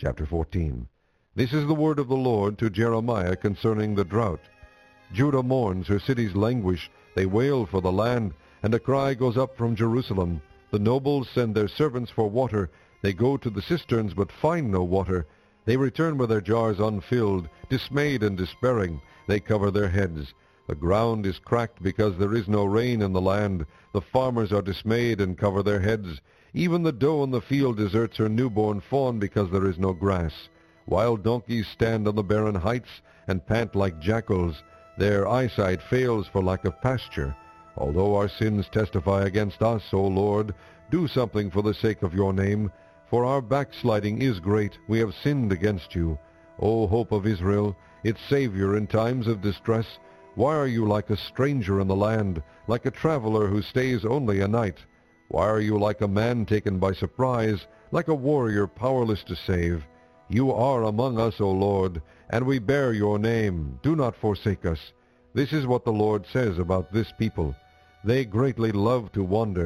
Chapter 14. This is the word of the Lord to Jeremiah concerning the drought. Judah mourns, her cities languish, they wail for the land, and a cry goes up from Jerusalem. The nobles send their servants for water. They go to the cisterns, but find no water. They return with their jars unfilled, dismayed and despairing. They cover their heads. The ground is cracked because there is no rain in the land. The farmers are dismayed and cover their heads. Even the doe in the field deserts her newborn fawn because there is no grass. Wild donkeys stand on the barren heights and pant like jackals. Their eyesight fails for lack of pasture. Although our sins testify against us, O Lord, do something for the sake of your name. For our backsliding is great. We have sinned against you. O hope of Israel, its Savior in times of distress, why are you like a stranger in the land, like a traveler who stays only a night? Why are you like a man taken by surprise, like a warrior powerless to save? You are among us, O Lord, and we bear your name. Do not forsake us. This is what the Lord says about this people. They greatly love to wander.